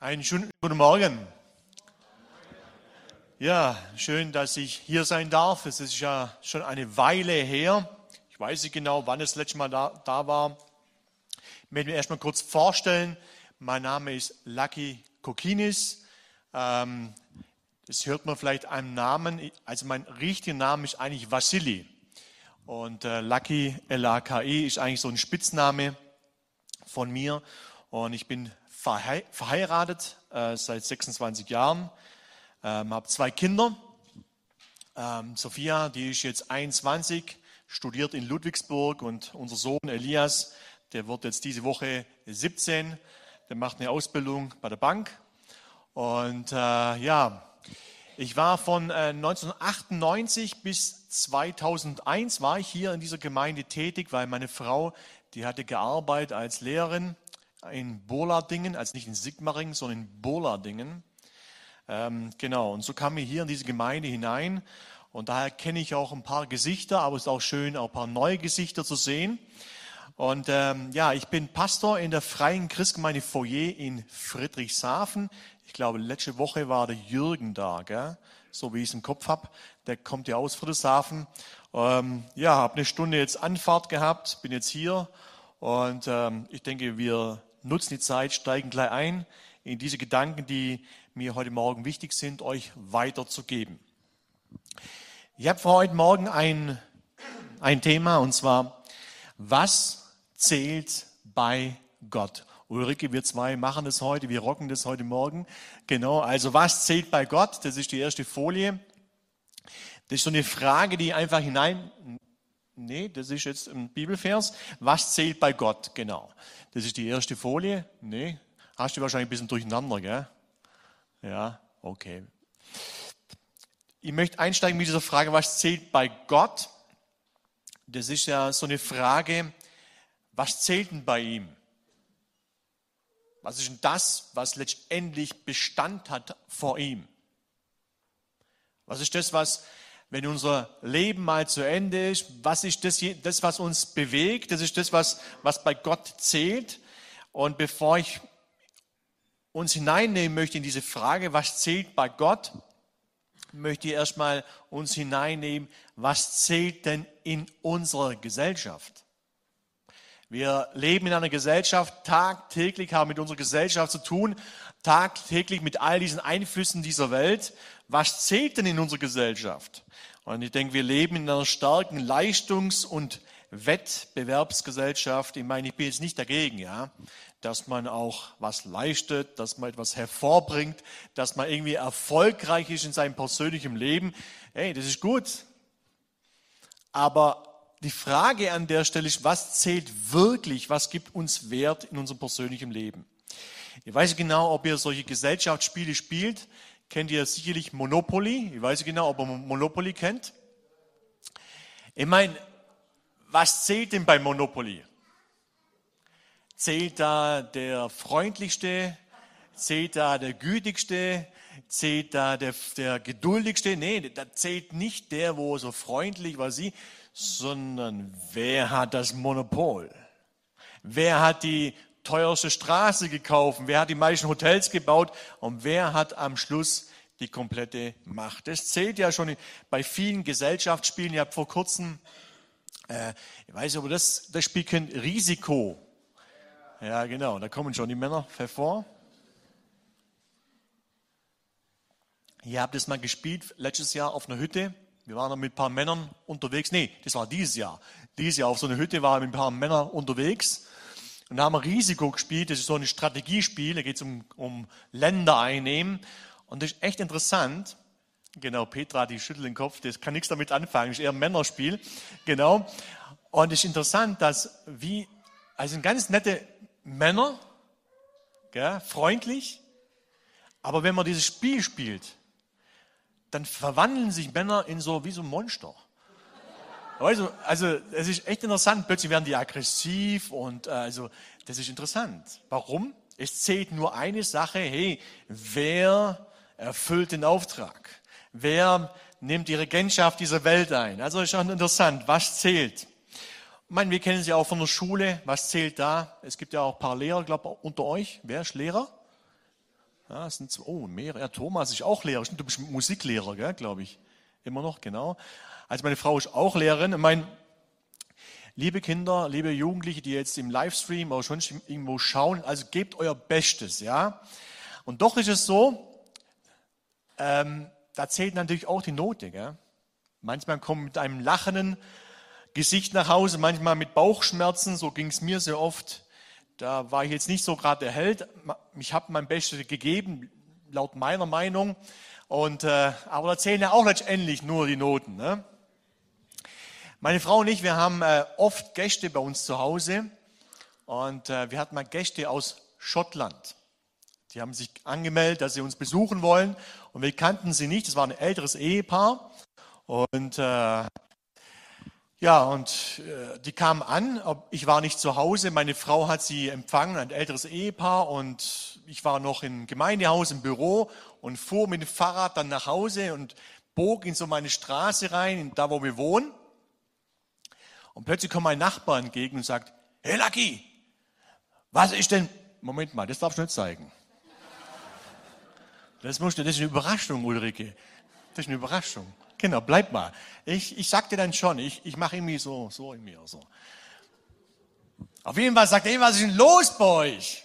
Einen schönen guten Morgen. Ja, schön, dass ich hier sein darf. Es ist ja schon eine Weile her. Ich weiß nicht genau, wann das letzte Mal da war. Ich möchte mir erstmal kurz vorstellen. Mein Name ist Lucky Kokinis. Das hört man vielleicht am Namen. Also mein richtiger Name ist eigentlich Wassili. Und Lucky, L-A-K-I, ist eigentlich so ein Spitzname von mir. Und ich bin verheiratet seit 26 Jahren, habe 2 Kinder. Sophia, die ist jetzt 21, studiert in Ludwigsburg, und unser Sohn Elias, der wird jetzt diese Woche 17, der macht eine Ausbildung bei der Bank. Und ich war von 1998 bis 2001 war ich hier in dieser Gemeinde tätig, weil meine Frau, die hatte gearbeitet als Lehrerin in Boladingen, also nicht in Sigmaringen, sondern in Boladingen. Und so kamen wir hier in diese Gemeinde hinein, und daher kenne ich auch ein paar Gesichter, aber es ist auch schön, auch ein paar neue Gesichter zu sehen. Und ich bin Pastor in der Freien Christgemeinde Foyer in Friedrichshafen. Ich glaube, letzte Woche war der Jürgen da, gell? So wie ich es im Kopf habe. Der kommt ja aus Friedrichshafen. Habe eine Stunde jetzt Anfahrt gehabt, bin jetzt hier, und ich denke, wir nutzen die Zeit, steigen gleich ein in diese Gedanken, die mir heute Morgen wichtig sind, euch weiterzugeben. Ich habe für heute Morgen ein Thema, und zwar: Was zählt bei Gott? Ulrike, wir 2 machen das heute, wir rocken das heute Morgen. Genau, also was zählt bei Gott? Das ist die erste Folie. Das ist so eine Frage, die einfach das ist jetzt ein Bibelvers. Was zählt bei Gott? Genau. Das ist die erste Folie. Nee, hast du wahrscheinlich ein bisschen durcheinander, gell? Ja, okay. Ich möchte einsteigen mit dieser Frage, was zählt bei Gott? Das ist ja so eine Frage, was zählt denn bei ihm? Was ist denn das, was letztendlich Bestand hat vor ihm? Was ist das, wenn unser Leben mal zu Ende ist, was ist das, was uns bewegt? Das ist das, was bei Gott zählt. Und bevor ich uns hineinnehmen möchte in diese Frage, was zählt bei Gott, möchte ich erstmal uns hineinnehmen, was zählt denn in unserer Gesellschaft? Wir leben in einer Gesellschaft, tagtäglich haben mit unserer Gesellschaft zu tun, tagtäglich mit all diesen Einflüssen dieser Welt. Was zählt denn in unserer Gesellschaft? Und ich denke, wir leben in einer starken Leistungs- und Wettbewerbsgesellschaft. Ich meine, ich bin jetzt nicht dagegen, ja, dass man auch was leistet, dass man etwas hervorbringt, dass man irgendwie erfolgreich ist in seinem persönlichen Leben. Hey, das ist gut. Aber die Frage an der Stelle ist, was zählt wirklich, was gibt uns Wert in unserem persönlichen Leben? Ich weiß nicht genau, ob ihr solche Gesellschaftsspiele spielt. Kennt ihr sicherlich Monopoly? Ich weiß nicht genau, ob ihr Monopoly kennt. Ich meine, was zählt denn bei Monopoly? Zählt da der Freundlichste? Zählt da der Gütigste? Zählt da der Geduldigste? Nee, da zählt nicht der, wo so freundlich war sie, sondern wer hat das Monopol? Wer hat die teuerste Straße gekauft? Wer hat die meisten Hotels gebaut? Und wer hat am Schluss die komplette Macht? Das zählt ja schon bei vielen Gesellschaftsspielen. Ich habe vor kurzem, ich weiß nicht, ob das Spiel kennt, Risiko. Ja, genau, da kommen schon die Männer hervor. Ich habe das mal gespielt, letztes Jahr auf einer Hütte. Wir waren da mit ein paar Männern unterwegs. Nee, das war dieses Jahr. Dieses Jahr auf so einer Hütte waren wir mit ein paar Männern unterwegs. Und da haben wir Risiko gespielt. Das ist so ein Strategiespiel. Da geht es um Länder einnehmen. Und das ist echt interessant. Genau, Petra, die schüttelt den Kopf. Das kann nichts damit anfangen. Das ist eher ein Männerspiel. Genau. Und es ist interessant, also sind ganz nette Männer, gell, freundlich. Aber wenn man dieses Spiel spielt, dann verwandeln sich Männer in wie so ein Monster. Also es ist echt interessant. Plötzlich werden die aggressiv, und das ist interessant. Warum? Es zählt nur eine Sache. Hey, wer erfüllt den Auftrag? Wer nimmt die Regentschaft dieser Welt ein? Also ist schon interessant. Was zählt? Ich meine, wir kennen sie auch von der Schule. Was zählt da? Es gibt ja auch ein paar Lehrer, glaube ich, unter euch. Wer ist Lehrer? Ja, es sind mehrere. Ja, Thomas ist auch Lehrer. Stimmt, du bist Musiklehrer, gell, glaube ich. Immer noch, genau. Also meine Frau ist auch Lehrerin. Und liebe Kinder, liebe Jugendliche, die jetzt im Livestream oder schon irgendwo schauen, also gebt euer Bestes, ja. Und doch ist es so, da zählt natürlich auch die Note, gell. Manchmal kommen mit einem lachenden Gesicht nach Hause, manchmal mit Bauchschmerzen, so ging es mir sehr oft. Da war ich jetzt nicht so gerade der Held. Ich habe mein Bestes gegeben, laut meiner Meinung. Aber da zählen ja auch letztendlich nur die Noten. Ne? Meine Frau und ich, wir haben oft Gäste bei uns zu Hause. Und wir hatten mal Gäste aus Schottland. Die haben sich angemeldet, dass sie uns besuchen wollen. Und wir kannten sie nicht. Das war ein älteres Ehepaar. Und die kamen an, ich war nicht zu Hause, meine Frau hat sie empfangen, ein älteres Ehepaar, und ich war noch im Gemeindehaus im Büro und fuhr mit dem Fahrrad dann nach Hause und bog in so meine Straße rein, da wo wir wohnen. Und plötzlich kommt mein Nachbar entgegen und sagt, hey Lucky, was ist denn, Moment mal, das darfst du nicht zeigen. Das ist eine Überraschung, Ulrike, das ist eine Überraschung. Genau, bleib mal. Ich sag dir dann schon, ich mache irgendwie so in mir. So. Auf jeden Fall sagt er, hey, was ist denn los bei euch?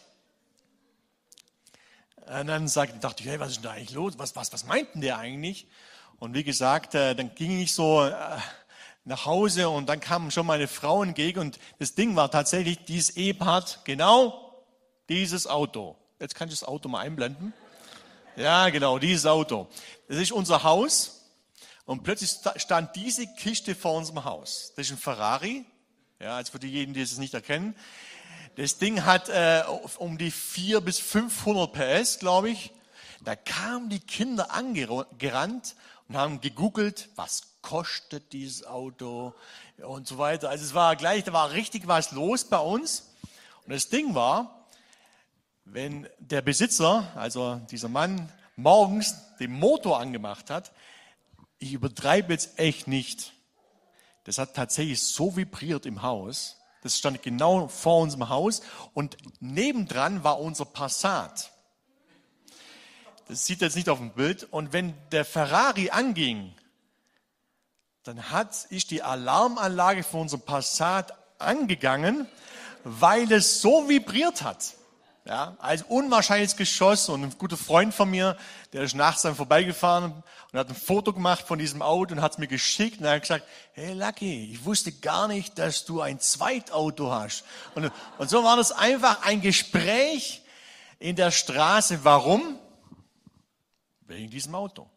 Und dann dachte ich, hey, was ist denn da eigentlich los? Was meint denn der eigentlich? Und wie gesagt, dann ging ich so nach Hause und dann kam schon meine Frau entgegen und das Ding war tatsächlich, dieses Ehepaar hat genau dieses Auto. Jetzt kann ich das Auto mal einblenden. Ja, genau, dieses Auto. Das ist unser Haus. Und plötzlich stand diese Kiste vor unserem Haus. Das ist ein Ferrari. Ja, also für diejenigen, die es nicht erkennen. Das Ding hat um die 400 bis 500 PS, glaube ich. Da kamen die Kinder angerannt und haben gegoogelt, was kostet dieses Auto und so weiter. Also da war richtig was los bei uns. Und das Ding war, wenn der Besitzer, also dieser Mann, morgens den Motor angemacht hat, ich übertreibe jetzt echt nicht. Das hat tatsächlich so vibriert im Haus. Das stand genau vor unserem Haus und nebendran war unser Passat. Das sieht jetzt nicht auf dem Bild. Und wenn der Ferrari anging, dann ist die Alarmanlage von unserem Passat angegangen, weil es so vibriert hat. Ja, ein unwahrscheinliches Geschoss, und ein guter Freund von mir, der ist nachts dann vorbeigefahren und hat ein Foto gemacht von diesem Auto und hat es mir geschickt und er hat gesagt, hey Lucky, ich wusste gar nicht, dass du ein Zweitauto hast. Und so war das einfach ein Gespräch in der Straße. Warum? Wegen diesem Auto.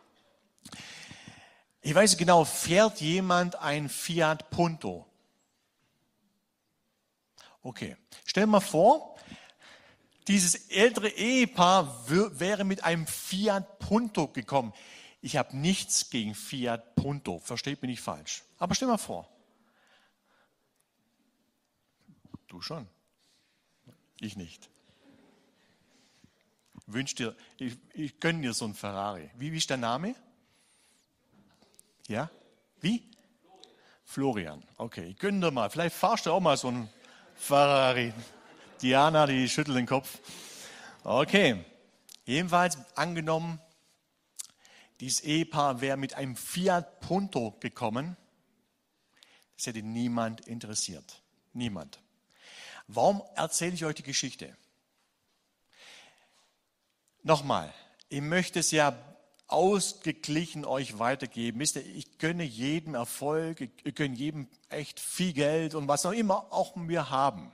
Ich weiß genau, fährt jemand ein Fiat Punto? Okay, stell dir mal vor, dieses ältere Ehepaar wäre mit einem Fiat Punto gekommen. Ich habe nichts gegen Fiat Punto, versteht mich nicht falsch. Aber stell mal vor. Du schon. Ich nicht. Ich gönne dir so einen Ferrari. Wie ist der Name? Ja? Wie? Florian. Okay, ich gönne dir mal. Vielleicht fahrst du auch mal so einen Ferrari. Diana, die schüttelt den Kopf. Okay, jedenfalls angenommen, dieses Ehepaar wäre mit einem Fiat Punto gekommen. Das hätte niemand interessiert. Niemand. Warum erzähle ich euch die Geschichte? Nochmal, ich möchte es ja ausgeglichen euch weitergeben. Wisst ihr, ich gönne jedem Erfolg, ich gönne jedem echt viel Geld und was auch immer auch wir haben.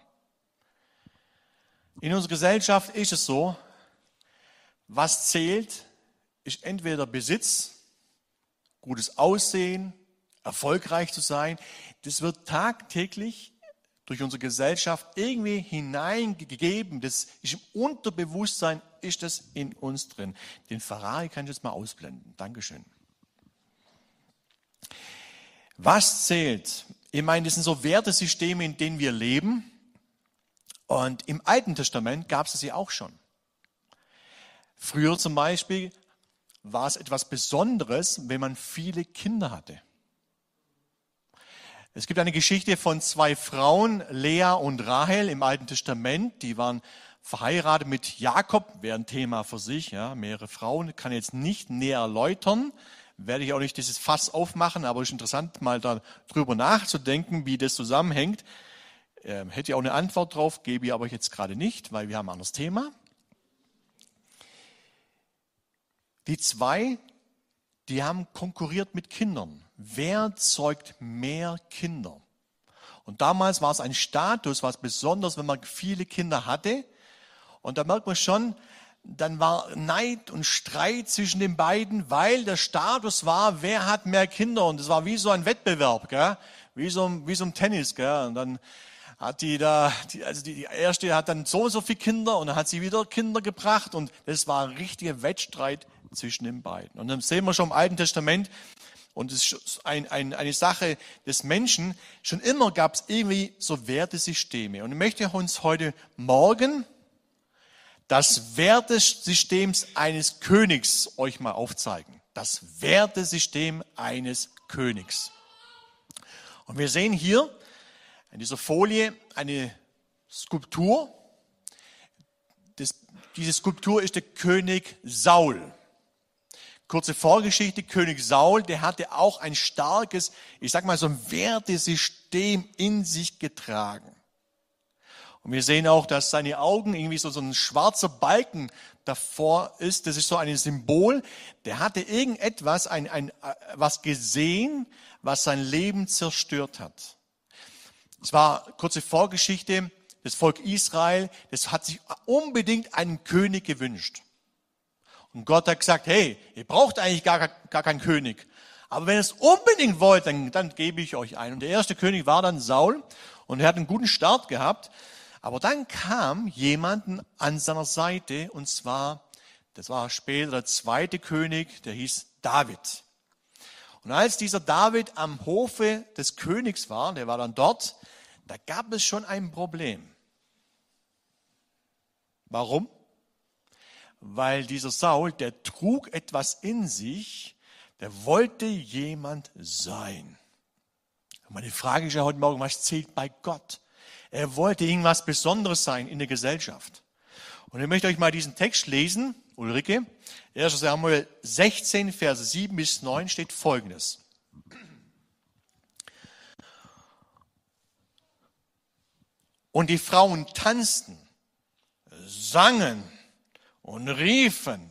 In unserer Gesellschaft ist es so, was zählt, ist entweder Besitz, gutes Aussehen, erfolgreich zu sein. Das wird tagtäglich durch unsere Gesellschaft irgendwie hineingegeben. Das ist im Unterbewusstsein, ist das in uns drin. Den Ferrari kann ich jetzt mal ausblenden. Dankeschön. Was zählt? Ich meine, das sind so Wertesysteme, in denen wir leben. Und im Alten Testament gab es das ja auch schon. Früher zum Beispiel war es etwas Besonderes, wenn man viele Kinder hatte. Es gibt eine Geschichte von zwei Frauen, Lea und Rahel im Alten Testament. Die waren verheiratet mit Jakob, wäre ein Thema für sich, ja, mehrere Frauen, kann ich jetzt nicht näher erläutern, werde ich auch nicht dieses Fass aufmachen, aber es ist interessant, mal darüber nachzudenken, wie das zusammenhängt. Hätte ich auch eine Antwort drauf, gebe ich aber jetzt gerade nicht, weil wir haben ein anderes Thema. Die zwei, die haben konkurriert mit Kindern. Wer zeugt mehr Kinder? Und damals war es ein Status, was besonders, wenn man viele Kinder hatte. Und da merkt man schon, dann war Neid und Streit zwischen den beiden, weil der Status war, wer hat mehr Kinder. Und es war wie so ein Wettbewerb, gell? Wie so ein Tennis. Gell? Und dann hat die erste hat dann so und so viele Kinder und dann hat sie wieder Kinder gebracht. Und das war ein richtiger Wettstreit zwischen den beiden. Und dann sehen wir schon im Alten Testament, und es ist eine Sache des Menschen, schon immer gab es irgendwie so Wertesysteme. Und ich möchte uns heute Morgen das Wertesystem eines Königs euch mal aufzeigen. Das Wertesystem eines Königs. Und wir sehen hier in dieser Folie eine Skulptur. Diese Skulptur ist der König Saul. Kurze Vorgeschichte, König Saul, der hatte auch ein starkes, ich sag mal so ein Wertesystem in sich getragen. Und wir sehen auch, dass seine Augen irgendwie so ein schwarzer Balken davor ist. Das ist so ein Symbol. Der hatte irgendetwas, was gesehen, was sein Leben zerstört hat. Es war, kurze Vorgeschichte, das Volk Israel, das hat sich unbedingt einen König gewünscht. Und Gott hat gesagt, hey, ihr braucht eigentlich gar keinen König. Aber wenn ihr es unbedingt wollt, dann gebe ich euch einen. Und der erste König war dann Saul und er hat einen guten Start gehabt. Aber dann kam jemanden an seiner Seite und zwar, das war später der zweite König, der hieß David. Und als dieser David am Hofe des Königs war, der war dann dort, da gab es schon ein Problem. Warum? Weil dieser Saul, der trug etwas in sich, der wollte jemand sein. Und meine Frage ist ja heute Morgen, was zählt bei Gott? Er wollte irgendwas Besonderes sein in der Gesellschaft. Und ich möchte euch mal diesen Text lesen, Ulrike. 1. Samuel 16, Verse 7 bis 9 steht Folgendes. Und die Frauen tanzten, sangen und riefen,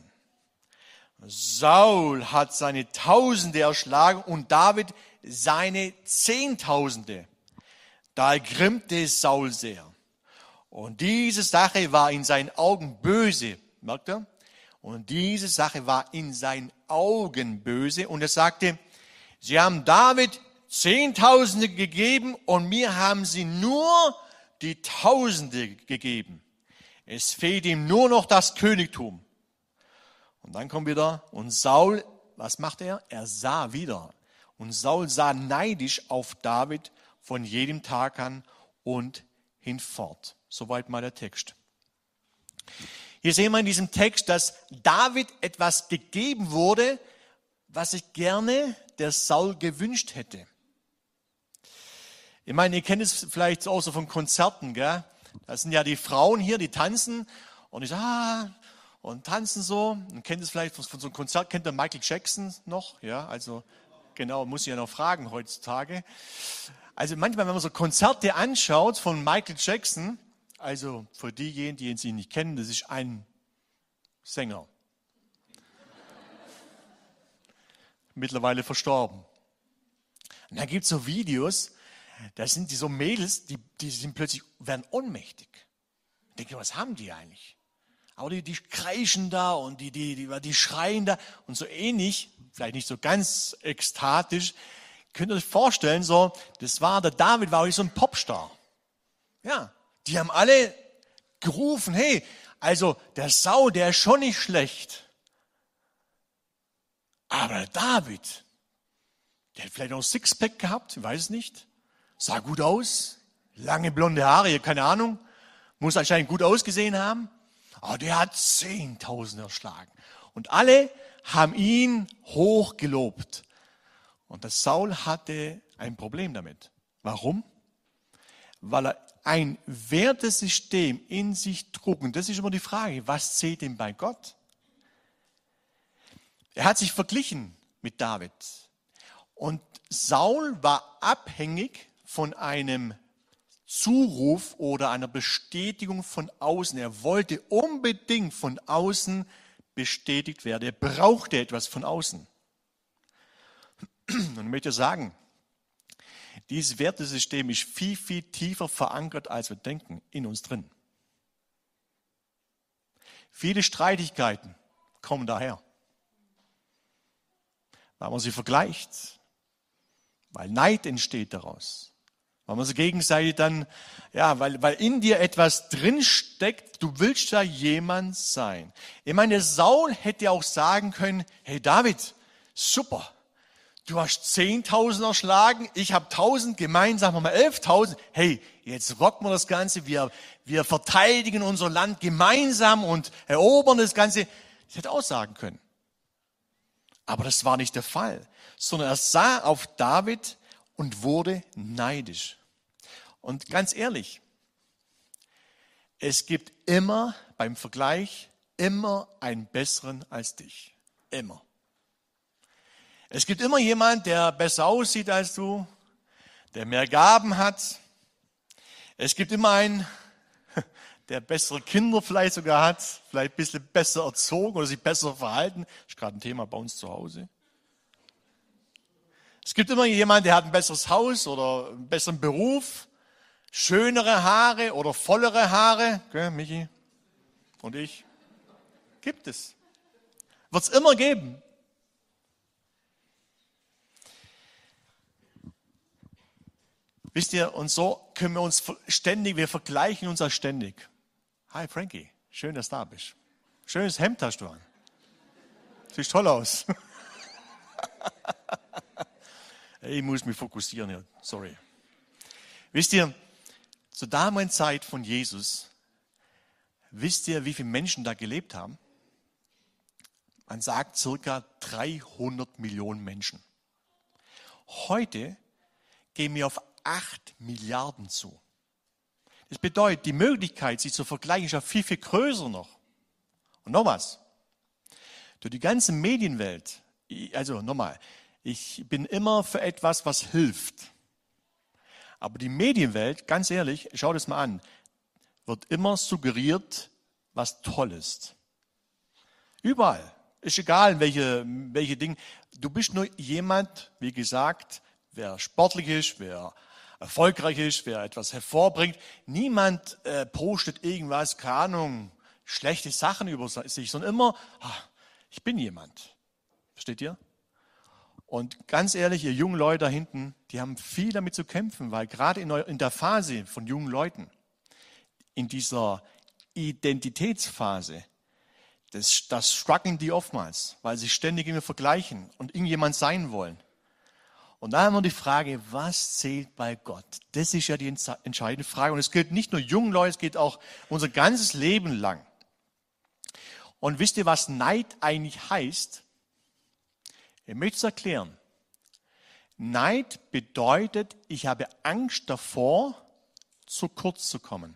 Saul hat seine Tausende erschlagen und David seine Zehntausende. Da ergrimmte Saul sehr. Und diese Sache war in seinen Augen böse, merkt ihr? Und diese Sache war in seinen Augen böse. Und er sagte, sie haben David Zehntausende gegeben und mir haben sie nur die Tausende gegeben. Es fehlt ihm nur noch das Königtum. Und dann kommt wieder, und Saul, was macht er? Er sah wieder. Und Saul sah neidisch auf David von jedem Tag an und hinfort. Soweit mal der Text. Hier sehen wir in diesem Text, dass David etwas gegeben wurde, was sich gerne der Saul gewünscht hätte. Ich meine, ihr kennt es vielleicht auch so von Konzerten, gell? Das sind ja die Frauen hier, die tanzen und ich sage, und tanzen so. Und kennt es vielleicht von so einem Konzert, kennt ihr Michael Jackson noch? Ja, also genau, muss ich ja noch fragen heutzutage. Also manchmal, wenn man so Konzerte anschaut von Michael Jackson, also für diejenigen, die ihn nicht kennen, das ist ein Sänger. Mittlerweile verstorben. Und da gibt es so Videos, da sind die so Mädels, die sind plötzlich, werden ohnmächtig. Ich denke, was haben die eigentlich? Aber die kreischen da und die schreien da und so ähnlich, vielleicht nicht so ganz ekstatisch. Könnt ihr euch vorstellen, so, der David war wie so ein Popstar. Ja, die haben alle gerufen, hey, also der Saul, der ist schon nicht schlecht. Aber der David, der hat vielleicht noch ein Sixpack gehabt, ich weiß es nicht. Sah gut aus, lange blonde Haare, keine Ahnung. Muss anscheinend gut ausgesehen haben. Aber der hat 10.000 erschlagen. Und alle haben ihn hoch gelobt. Und der Saul hatte ein Problem damit. Warum? weil er ein Wertesystem in sich trug. Und das ist immer die Frage, was zählt denn bei Gott? Er hat sich verglichen mit David. Und Saul war abhängig von einem Zuruf oder einer Bestätigung von außen. Er wollte unbedingt von außen bestätigt werden. Er brauchte etwas von außen. Und ich möchte sagen, dieses Wertesystem ist viel, viel tiefer verankert, als wir denken, in uns drin. Viele Streitigkeiten kommen daher, weil man sie vergleicht, weil Neid entsteht daraus, weil man sie gegenseitig dann, ja, weil in dir etwas drinsteckt, du willst ja jemand sein. Ich meine, Saul hätte auch sagen können, hey David, super. Du hast 10.000 erschlagen, ich habe 1.000, gemeinsam haben wir 11.000. Hey, jetzt rocken wir das Ganze, wir verteidigen unser Land gemeinsam und erobern das Ganze. Das hätte auch sagen können. Aber das war nicht der Fall, sondern er sah auf David und wurde neidisch. Und ganz ehrlich, es gibt immer beim Vergleich immer einen Besseren als dich. Immer. Es gibt immer jemand, der besser aussieht als du, der mehr Gaben hat. Es gibt immer einen, der bessere Kinder vielleicht sogar hat, vielleicht ein bisschen besser erzogen oder sich besser verhalten. Das ist gerade ein Thema bei uns zu Hause. Es gibt immer jemanden, der hat ein besseres Haus oder einen besseren Beruf, schönere Haare oder vollere Haare. Okay, Michi und ich. Gibt es. Wird es immer geben. Wisst ihr, und so können wir uns ständig, wir vergleichen uns auch ständig. Hi Frankie, schön, dass du da bist. Schönes Hemd hast du an. Sieht toll aus. Ich muss mich fokussieren hier, sorry. Wisst ihr, zur damaligen Zeit von Jesus, wisst ihr, wie viele Menschen da gelebt haben? Man sagt circa 300 Millionen Menschen. Heute gehen wir auf 8 Milliarden zu. Das bedeutet, die Möglichkeit, sie zu vergleichen, ist ja viel, viel größer noch. Und noch was. Durch die ganze Medienwelt, also nochmal, ich bin immer für etwas, was hilft. Aber die Medienwelt, ganz ehrlich, schau das mal an, wird immer suggeriert, was toll ist. Überall. Ist egal, welche Dinge. Du bist nur jemand, wie gesagt, wer sportlich ist, wer erfolgreich ist, wer etwas hervorbringt. Niemand postet irgendwas, keine Ahnung, schlechte Sachen über sich, sondern immer, ich bin jemand. Versteht ihr? Und ganz ehrlich, ihr jungen Leute da hinten, die haben viel damit zu kämpfen, weil gerade in der Phase von jungen Leuten, in dieser Identitätsphase, das strugglen die oftmals, weil sie ständig immer vergleichen und irgendjemand sein wollen. Und da haben wir die Frage, was zählt bei Gott? Das ist ja die entscheidende Frage. Und es gilt nicht nur jungen Leuten, es gilt auch unser ganzes Leben lang. Und wisst ihr, was Neid eigentlich heißt? Ich möchte es erklären. Neid bedeutet, ich habe Angst davor, zu kurz zu kommen.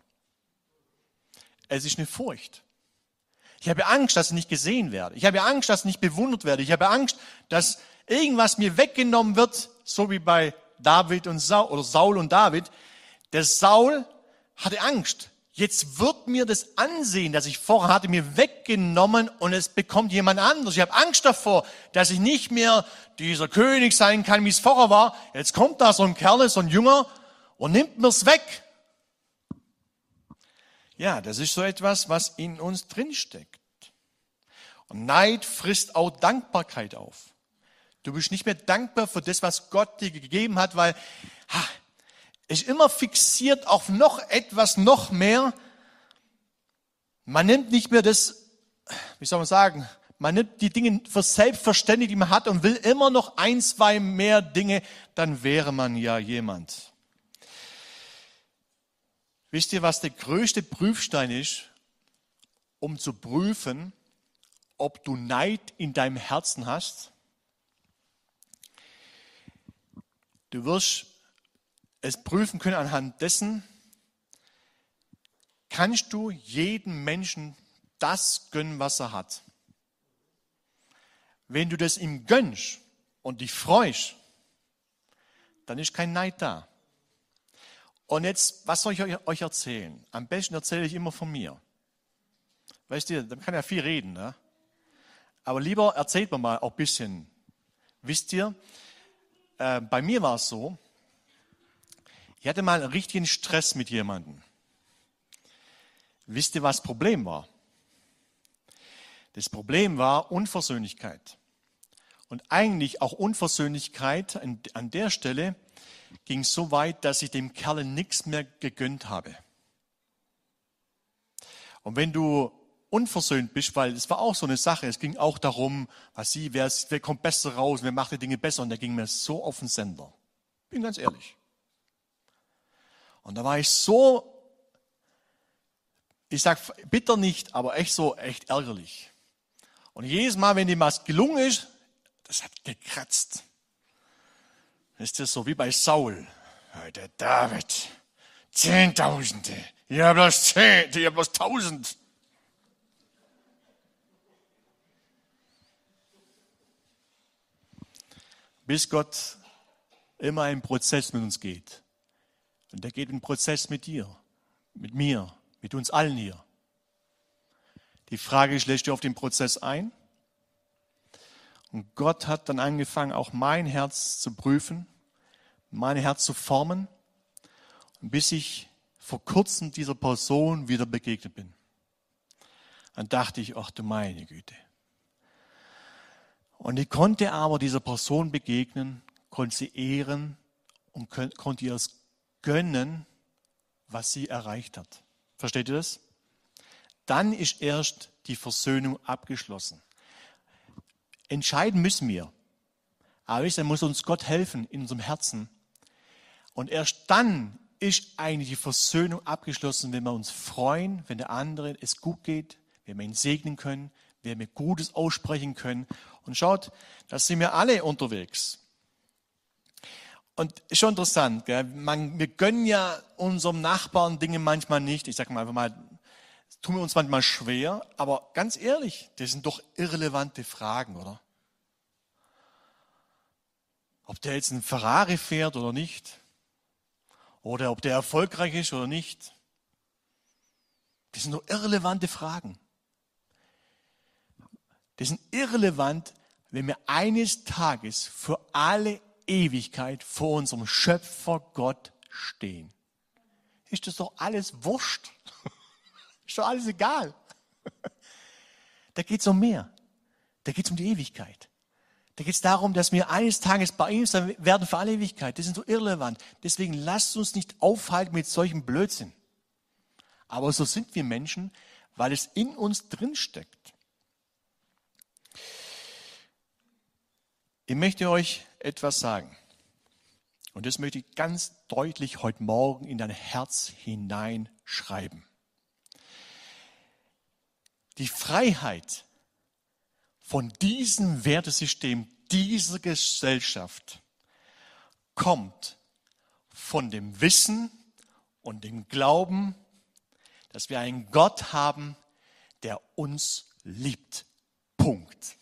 Es ist eine Furcht. Ich habe Angst, dass ich nicht gesehen werde. Ich habe Angst, dass ich nicht bewundert werde. Ich habe Angst, dass irgendwas mir weggenommen wird, so wie bei David und Saul, oder Saul und David. Der Saul hatte Angst. Jetzt wird mir das Ansehen, das ich vorher hatte, mir weggenommen und es bekommt jemand anderes. Ich habe Angst davor, dass ich nicht mehr dieser König sein kann, wie es vorher war. Jetzt kommt da so ein Kerl, so ein Jünger und nimmt mir's weg. Ja, das ist so etwas, was in uns drinsteckt. Und Neid frisst auch Dankbarkeit auf. Du bist nicht mehr dankbar für das, was Gott dir gegeben hat, weil es ist immer fixiert auf noch etwas, noch mehr. Man nimmt nicht mehr das, wie soll man sagen, man nimmt die Dinge für selbstverständlich, die man hat und will immer noch 1, 2 mehr Dinge, dann wäre man ja jemand. Wisst ihr, was der größte Prüfstein ist, um zu prüfen, ob du Neid in deinem Herzen hast? Du wirst es prüfen können anhand dessen, kannst du jedem Menschen das gönnen, was er hat. Wenn du das ihm gönnst und dich freust, dann ist kein Neid da. Und jetzt, was soll ich euch erzählen? Am besten erzähle ich immer von mir. Weißt du, da kann ja viel reden, ne? Aber lieber erzählt man mal auch ein bisschen. Wisst ihr, bei mir war es so, ich hatte mal einen richtigen Stress mit jemandem. Wisst ihr, was das Problem war? Das Problem war Unversöhnlichkeit. Und eigentlich auch Unversöhnlichkeit an der Stelle ging so weit, dass ich dem Kerl nichts mehr gegönnt habe. Und wenn du unversöhnt bist, weil es war auch so eine Sache, es ging auch darum, wer kommt besser raus, wer macht die Dinge besser, und der ging mir so auf den Sender. Bin ganz ehrlich. Und da war ich so, ich sag bitter nicht, aber echt ärgerlich. Und jedes Mal, wenn ihm was gelungen ist, das hat gekratzt. Das ist das so wie bei Saul. Der David, Zehntausende, ihr habt bloß 10, ihr habt bloß 1000. Bis Gott immer einen Prozess mit uns geht. Und der geht einen Prozess mit dir, mit mir, mit uns allen hier. Die Frage ist, lässt du auf den Prozess ein? Und Gott hat dann angefangen, auch mein Herz zu prüfen, mein Herz zu formen, bis ich vor kurzem dieser Person wieder begegnet bin. Dann dachte ich, ach du meine Güte. Und ich konnte aber dieser Person begegnen, konnte sie ehren und konnte ihr es gönnen, was sie erreicht hat. Versteht ihr das? Dann ist erst die Versöhnung abgeschlossen. Entscheiden müssen wir. Aber dann muss uns Gott helfen in unserem Herzen. Und erst dann ist eigentlich die Versöhnung abgeschlossen, wenn wir uns freuen, wenn der andere es gut geht, wenn wir ihn segnen können, wenn wir Gutes aussprechen können. Und schaut, da sind wir alle unterwegs. Und ist schon interessant, gell? Wir gönnen ja unserem Nachbarn Dinge manchmal nicht. Ich sage mal einfach mal, das tun wir uns manchmal schwer. Aber ganz ehrlich, das sind doch irrelevante Fragen, oder? Ob der jetzt einen Ferrari fährt oder nicht. Oder ob der erfolgreich ist oder nicht. Das sind doch irrelevante Fragen. Das sind irrelevant, wenn wir eines Tages für alle Ewigkeit vor unserem Schöpfer Gott stehen. Ist das doch alles wurscht? Ist doch alles egal. Da geht es um mehr. Da geht es um die Ewigkeit. Da geht es darum, dass wir eines Tages bei ihm sein werden für alle Ewigkeit. Das ist so irrelevant. Deswegen lasst uns nicht aufhalten mit solchem Blödsinn. Aber so sind wir Menschen, weil es in uns drinsteckt. Ich möchte euch etwas sagen. Und das möchte ich ganz deutlich heute Morgen in dein Herz hineinschreiben. Die Freiheit von diesem Wertesystem, dieser Gesellschaft, kommt von dem Wissen und dem Glauben, dass wir einen Gott haben, der uns liebt. Punkt.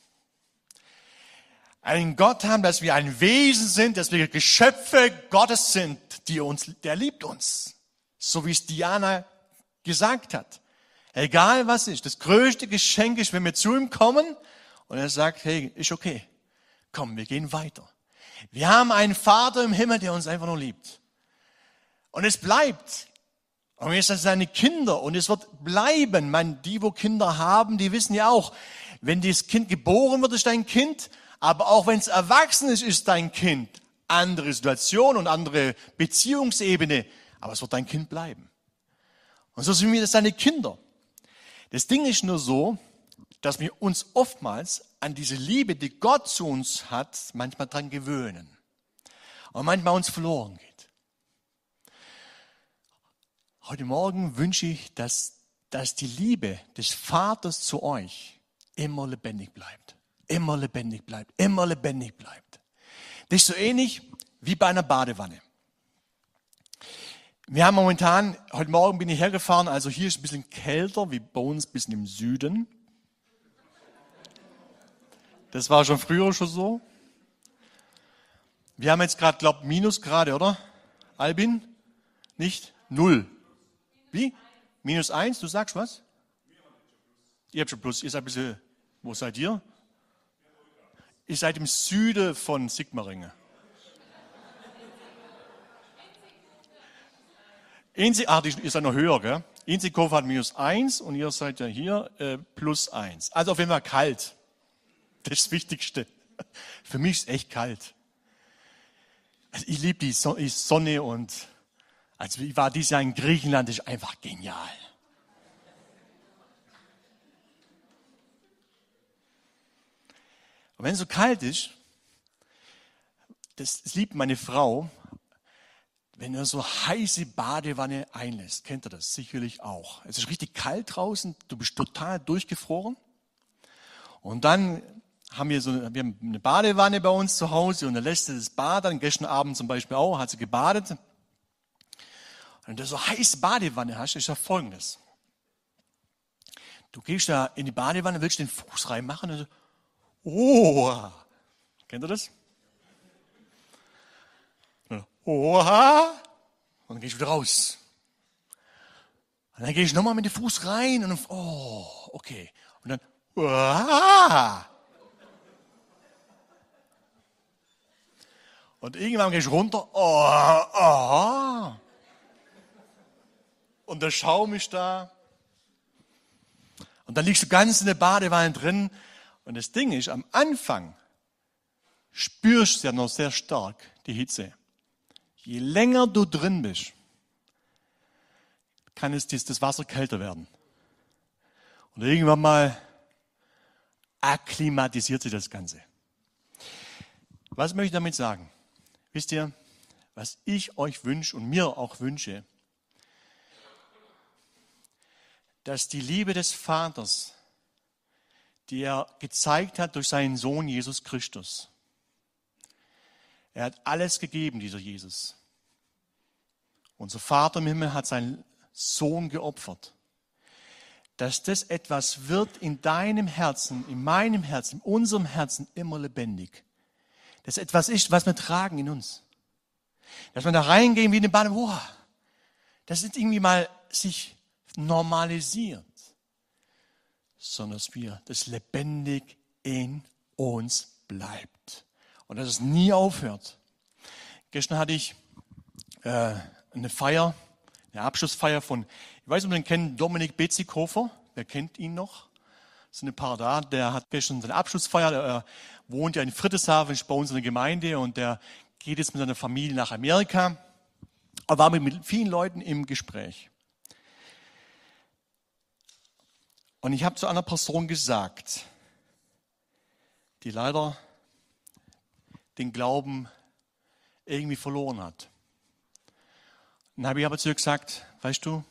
Einen Gott haben, dass wir ein Wesen sind, dass wir Geschöpfe Gottes sind, der liebt uns. So wie es Diana gesagt hat. Egal was ist. Das größte Geschenk ist, wenn wir zu ihm kommen und er sagt, hey, ist okay. Komm, wir gehen weiter. Wir haben einen Vater im Himmel, der uns einfach nur liebt. Und es bleibt. Und wir sind seine Kinder und es wird bleiben. Die, wo Kinder haben, die wissen ja auch, wenn das Kind geboren wird, ist dein Kind. Aber auch wenn es erwachsen ist, ist dein Kind. Andere Situation und andere Beziehungsebene. Aber es wird dein Kind bleiben. Und so sind wir seine Kinder. Das Ding ist nur so, dass wir uns oftmals an diese Liebe, die Gott zu uns hat, manchmal dran gewöhnen. Und manchmal uns verloren geht. Heute Morgen wünsche ich, dass die Liebe des Vaters zu euch immer lebendig bleibt. Immer lebendig bleibt. Immer lebendig bleibt. Das ist so ähnlich wie bei einer Badewanne. Wir haben momentan, heute Morgen bin ich hergefahren, also hier ist ein bisschen kälter, wie bei uns ein bisschen im Süden. Das war schon früher schon so. Wir haben jetzt gerade, glaube Minusgrade, oder? Albin? Nicht? 0. Wie? -1, du sagst was? Ihr habt schon Plus, ihr seid ein bisschen, wo seid ihr? Ihr seid im Süden von Sigmaringen. Ihr seid noch höher, gell? Inzighofen hat -1 und ihr seid ja hier +1. Also auf jeden Fall kalt. Das ist das Wichtigste. Für mich ist es echt kalt. Also ich liebe die Sonne und also ich war dieses Jahr in Griechenland, das ist einfach genial. Und wenn es so kalt ist, das liebt meine Frau, wenn er so heiße Badewanne einlässt. Kennt ihr das? Sicherlich auch. Es ist richtig kalt draußen, du bist total durchgefroren. Und dann haben wir eine Badewanne bei uns zu Hause und dann lässt sie das Bad dann, gestern Abend zum Beispiel auch, hat sie gebadet. Und wenn du so heiße Badewanne hast, ist ja Folgendes. Du gehst da in die Badewanne, willst den Fuß reinmachen und so, oh, kennt ihr das? Oha! Und dann gehst du wieder raus. Und dann gehst du nochmal mit dem Fuß rein und dann, oh, okay. Und dann, oha! Und irgendwann gehst du runter, oh, oh. Und der Schaum ist da. Und dann liegst du ganz in der Badewanne drin. Und das Ding ist, am Anfang spürst du ja noch sehr stark die Hitze. Je länger du drin bist, kann das Wasser kälter werden. Und irgendwann mal akklimatisiert sich das Ganze. Was möchte ich damit sagen? Wisst ihr, was ich euch wünsche und mir auch wünsche, dass die Liebe des Vaters, die er gezeigt hat durch seinen Sohn Jesus Christus, er hat alles gegeben, dieser Jesus. Unser Vater im Himmel hat seinen Sohn geopfert. Dass das etwas wird in deinem Herzen, in meinem Herzen, in unserem Herzen immer lebendig. Dass etwas ist, was wir tragen in uns. Dass wir da reingehen wie in eine Bade, wow, das ist irgendwie mal sich normalisiert. Sondern dass das lebendig in uns bleibt. Und dass es nie aufhört. Gestern hatte ich eine Feier, eine Abschlussfeier von, ich weiß nicht, ob ihr den kennt, Dominik Betzighofer. Wer kennt ihn noch? Es sind ein paar da. Der hat gestern seine Abschlussfeier, der wohnt ja in Friedrichshafen, ist bei uns in der Gemeinde und der geht jetzt mit seiner Familie nach Amerika. Er war mit vielen Leuten im Gespräch. Und ich habe zu einer Person gesagt, die leider den Glauben irgendwie verloren hat. Dann habe ich aber zu ihr gesagt, weißt du,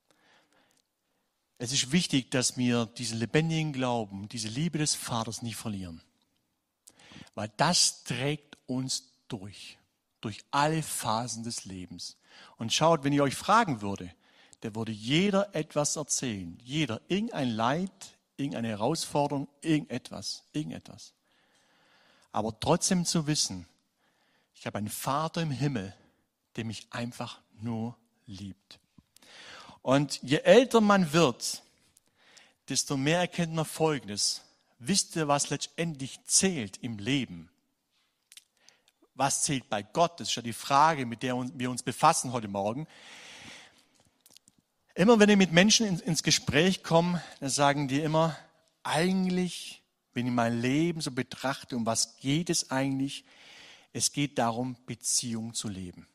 es ist wichtig, dass wir diesen lebendigen Glauben, diese Liebe des Vaters nicht verlieren. Weil das trägt uns durch alle Phasen des Lebens. Und schaut, wenn ich euch fragen würde, der würde jeder etwas erzählen. Jeder, irgendein Leid, irgendeine Herausforderung, irgendetwas. Aber trotzdem zu wissen, ich habe einen Vater im Himmel, der mich einfach nur liebt. Und je älter man wird, desto mehr erkennt man Folgendes. Wisst ihr, was letztendlich zählt im Leben? Was zählt bei Gott? Das ist ja die Frage, mit der wir uns befassen heute Morgen. Immer wenn ich mit Menschen ins Gespräch komme, dann sagen die immer, eigentlich, wenn ich mein Leben so betrachte, um was geht es eigentlich? Es geht darum, Beziehung zu leben.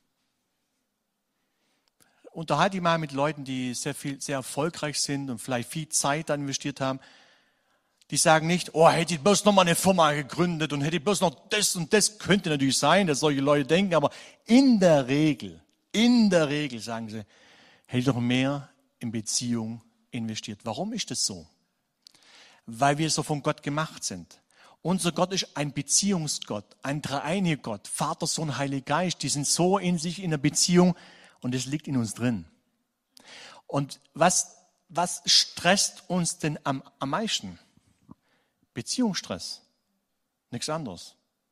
Unterhalte ich mal mit Leuten, die sehr erfolgreich sind und vielleicht viel Zeit da investiert haben. Die sagen nicht, oh, hätte ich bloß noch mal eine Firma gegründet und hätte ich bloß noch das und das. Könnte natürlich sein, dass solche Leute denken, aber in der Regel sagen sie, hätte ich noch mehr in Beziehung investiert. Warum ist das so? Weil wir so von Gott gemacht sind. Unser Gott ist ein Beziehungsgott, ein dreieiniger Gott, Vater, Sohn, Heiliger Geist. Die sind so in sich in der Beziehung Und es liegt in uns drin. Und was stresst uns denn am meisten? Beziehungsstress. Nichts anderes.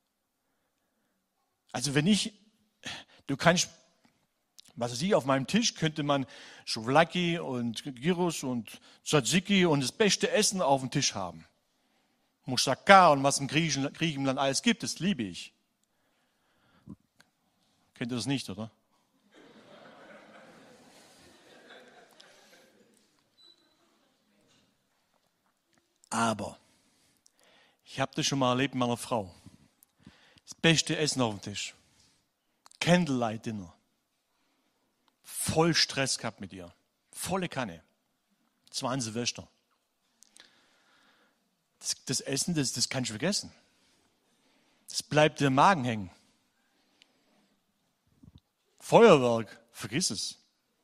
Also du kannst, was weiß ich, auf meinem Tisch könnte man Souvlaki und Gyros und Tzatziki und das beste Essen auf dem Tisch haben. Moussaka und was im Griechenland alles gibt, das liebe ich. Kennt ihr das nicht, oder? Aber ich habe das schon mal erlebt mit meiner Frau. Das beste Essen auf dem Tisch. Candlelight Dinner. Voll Stress gehabt mit ihr. Volle Kanne. Das war an Silvester. Das Essen, das kannst du vergessen. Das bleibt dir im Magen hängen. Feuerwerk, vergiss es.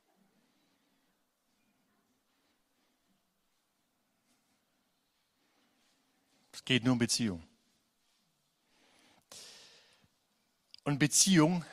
Es geht nur um Beziehung. Und Beziehungen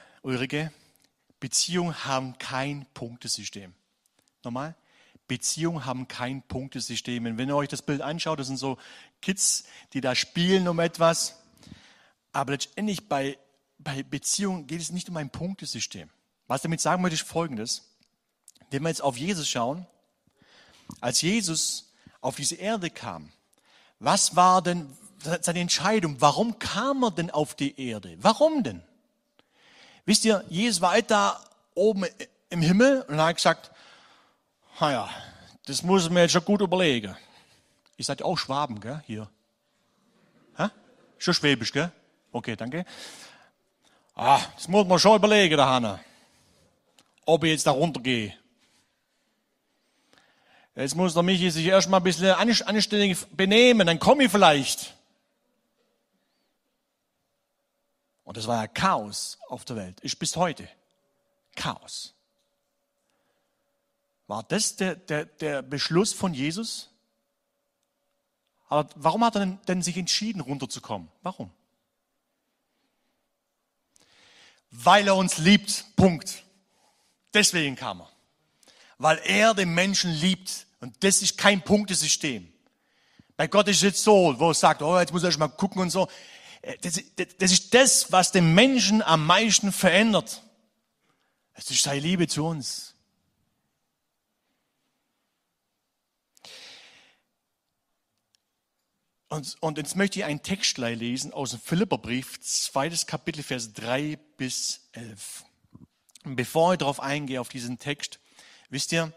haben kein Punktesystem. Nochmal? Beziehungen haben kein Punktesystem. Und wenn ihr euch das Bild anschaut, das sind so Kids, die da spielen um etwas. Aber letztendlich bei Beziehungen geht es nicht um ein Punktesystem. Was ich damit sagen möchte, ist Folgendes. Wenn wir jetzt auf Jesus schauen, als Jesus auf diese Erde kam, was war denn seine Entscheidung? Warum kam er denn auf die Erde? Warum denn? Wisst ihr, Jesus war da oben im Himmel und hat gesagt, naja, das muss ich mir jetzt schon gut überlegen. Ihr seid ja auch Schwaben, gell, hier. Hä? Schon Schwäbisch, gell? Okay, danke. Das muss man schon überlegen, der Hanna, ob ich jetzt da runtergehe. Jetzt muss der Michi sich erstmal ein bisschen anständig benehmen, dann komme ich vielleicht. Und das war ja Chaos auf der Welt, ist bis heute Chaos. War das der Beschluss von Jesus? Aber warum hat er denn sich entschieden, runterzukommen? Warum? Weil er uns liebt, Punkt. Deswegen kam er. Weil er den Menschen liebt. Und das ist kein Punktesystem. Bei Gott ist es jetzt so, wo er sagt, jetzt muss ich erst mal gucken und so. Das ist das, was den Menschen am meisten verändert. Es ist seine Liebe zu uns. Und jetzt möchte ich einen Text lesen aus dem Philipperbrief, 2. Kapitel, Vers 3 bis 11. Und bevor ich darauf eingehe, auf diesen Text, wisst ihr,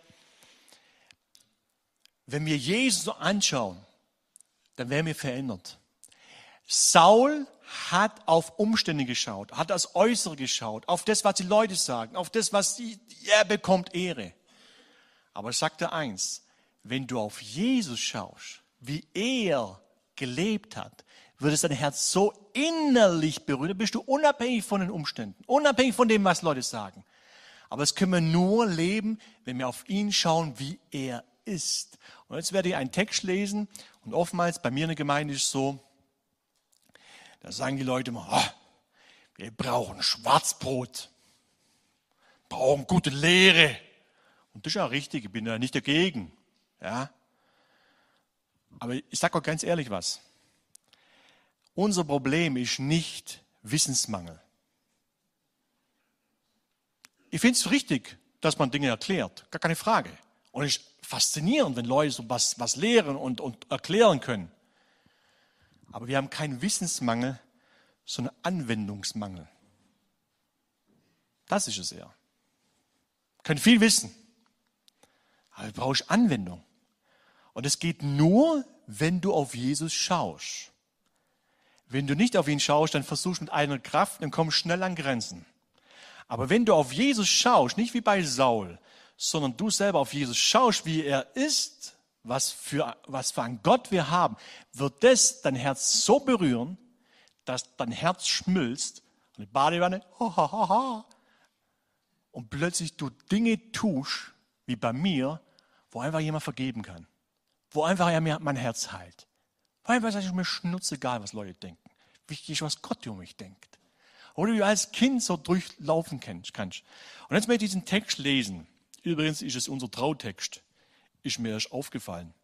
wenn wir Jesus so anschauen, dann werden wir verändert. Saul hat auf Umstände geschaut, hat das Äußere geschaut, auf das, was die Leute sagen, auf das, was er bekommt, Ehre. Aber ich sagte eins, wenn du auf Jesus schaust, wie er gelebt hat, wird es dein Herz so innerlich berühren, dann bist du unabhängig von den Umständen, unabhängig von dem, was Leute sagen. Aber das können wir nur leben, wenn wir auf ihn schauen, wie er ist. Und jetzt werde ich einen Text lesen und oftmals bei mir in der Gemeinde ist es so, da sagen die Leute immer, wir brauchen Schwarzbrot, brauchen gute Lehre. Und das ist ja richtig, ich bin ja nicht dagegen. Ja. Aber ich sage euch ganz ehrlich was. Unser Problem ist nicht Wissensmangel. Ich finde es richtig, dass man Dinge erklärt, gar keine Frage. Und es ist faszinierend, wenn Leute so was lehren und erklären können. Aber wir haben keinen Wissensmangel, sondern Anwendungsmangel. Das ist es eher. Wir können viel wissen, aber du brauchst Anwendung. Und es geht nur, wenn du auf Jesus schaust. Wenn du nicht auf ihn schaust, dann versuchst du mit eigener Kraft, dann kommst du schnell an Grenzen. Aber wenn du auf Jesus schaust, nicht wie bei Saul, sondern du selber auf Jesus schaust, wie er ist, was für einen Gott wir haben, wird das dein Herz so berühren, dass dein Herz schmilzt und die Badewanne, und plötzlich du Dinge tust, wie bei mir, wo einfach jemand vergeben kann. Wo einfach mein Herz heilt. Wo einfach ist mir schnurzegal, was Leute denken. Wichtig ist, was Gott über mich denkt. wo du als Kind so durchlaufen kannst. Und jetzt möchte ich diesen Text lesen. Übrigens ist es unser Trautext. Ist mir erst aufgefallen.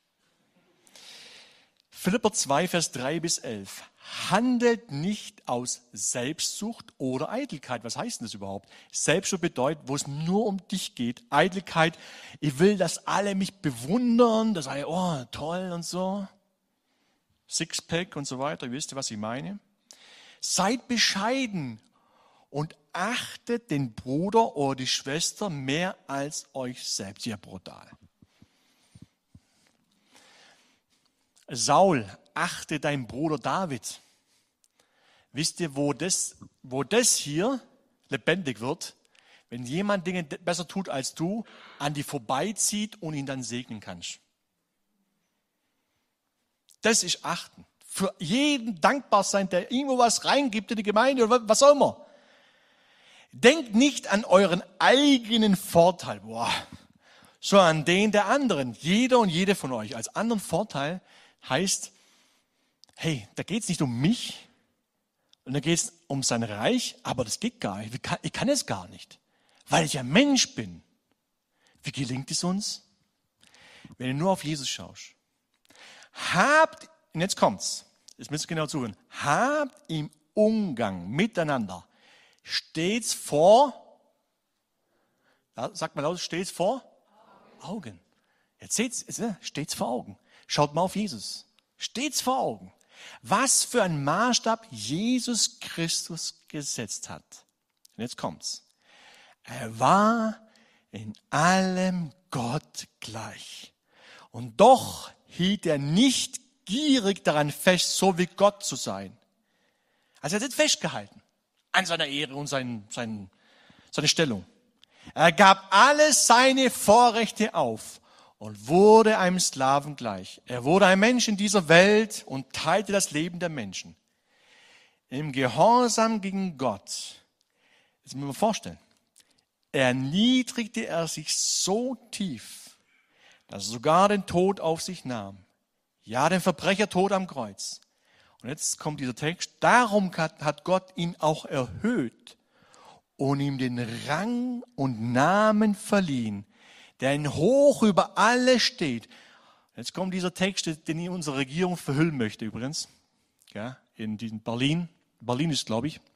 Philipper 2, Vers 3 bis 11. Handelt nicht aus Selbstsucht oder Eitelkeit. Was heißt denn das überhaupt? Selbstsucht bedeutet, wo es nur um dich geht. Eitelkeit, ich will, dass alle mich bewundern, dass alle, oh, toll und so. Sixpack und so weiter, wisst ihr, was ich meine? Seid bescheiden und achtet den Bruder oder die Schwester mehr als euch selbst. Ja, brutal. Saul, achte deinen Bruder David. Wisst ihr, wo das hier lebendig wird? Wenn jemand Dinge besser tut als du, an dir vorbeizieht und ihn dann segnen kannst. Das ist achten. Für jeden dankbar sein, der irgendwo was reingibt in die Gemeinde oder was auch immer. Denkt nicht an euren eigenen Vorteil, sondern an den der anderen. Jeder und jede von euch als anderen Vorteil heißt, hey, da geht es nicht um mich und da geht es um sein Reich, aber das geht gar nicht. Ich kann es gar nicht, weil ich ein Mensch bin. Wie gelingt es uns? Wenn du nur auf Jesus schaust. Und jetzt kommt's, jetzt müsst ihr genau zuhören, habt im Umgang miteinander stets vor, sagt mal laut, stets vor Augen. Jetzt seht's, stets vor Augen. Schaut mal auf Jesus. Stets vor Augen. Was für ein Maßstab Jesus Christus gesetzt hat. Und jetzt kommt's. Er war in allem Gott gleich. Und doch hielt er nicht gierig daran fest, so wie Gott zu sein. Also er hat festgehalten an seiner Ehre und seine Stellung. Er gab alle seine Vorrechte auf und wurde einem Sklaven gleich. Er wurde ein Mensch in dieser Welt und teilte das Leben der Menschen. Im Gehorsam gegen Gott, das muss man vorstellen, erniedrigte er sich so tief, dass er sogar den Tod auf sich nahm. Ja, den Verbrechertod am Kreuz. Und jetzt kommt dieser Text. Darum hat Gott ihn auch erhöht und ihm den Rang und Namen verliehen, der ihn hoch über alle steht. Jetzt kommt dieser Text, den ich unsere Regierung verhüllen möchte übrigens. Ja, in diesem Berlin ist, glaube ich.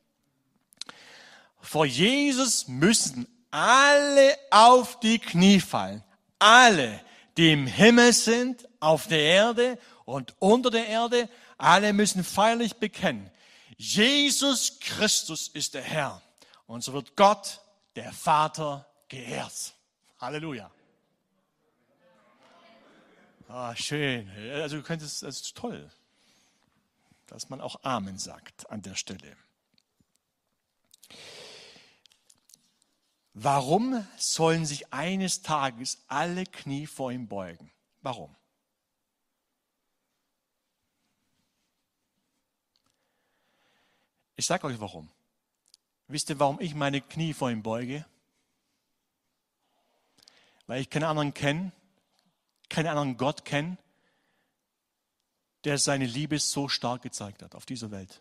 Vor Jesus müssen alle auf die Knie fallen. Alle, die im Himmel sind, auf der Erde und unter der Erde, alle müssen feierlich bekennen, Jesus Christus ist der Herr. Und so wird Gott, der Vater, geehrt. Halleluja. Schön. Also du könntest, das ist toll, dass man auch Amen sagt an der Stelle. Warum sollen sich eines Tages alle Knie vor ihm beugen? Warum? Ich sage euch warum. Wisst ihr, warum ich meine Knie vor ihm beuge? Weil ich keinen anderen kenne, keinen anderen Gott kenne, der seine Liebe so stark gezeigt hat auf dieser Welt.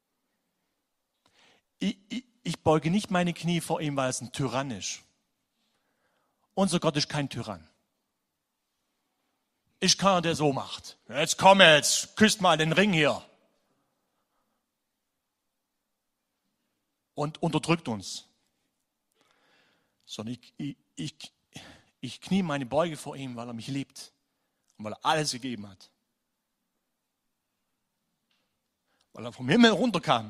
Ich beuge nicht meine Knie vor ihm, weil es ein Tyrann ist. Unser Gott ist kein Tyrann. Ist keiner, der so macht. Jetzt komm jetzt, küsst mal den Ring hier. Und unterdrückt uns. Sondern ich knie meine Beuge vor ihm, weil er mich liebt und weil er alles gegeben hat. Weil er vom Himmel runterkam.